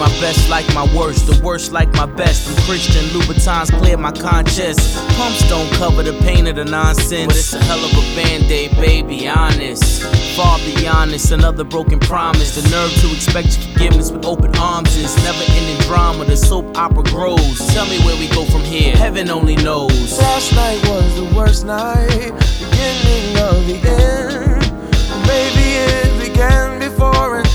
my best like my worst, the worst like my best. I'm Christian, Louboutins clear my conscience. Pumps don't cover the pain of the nonsense, but it's a hell of a band-aid, baby, honest. Far beyond this, another broken promise. The nerve to expect your forgiveness with open arms is never-ending drama, the soap opera grows. Tell me where we go from here, heaven only knows. Last night was the worst night, beginning of the end. Maybe it began before and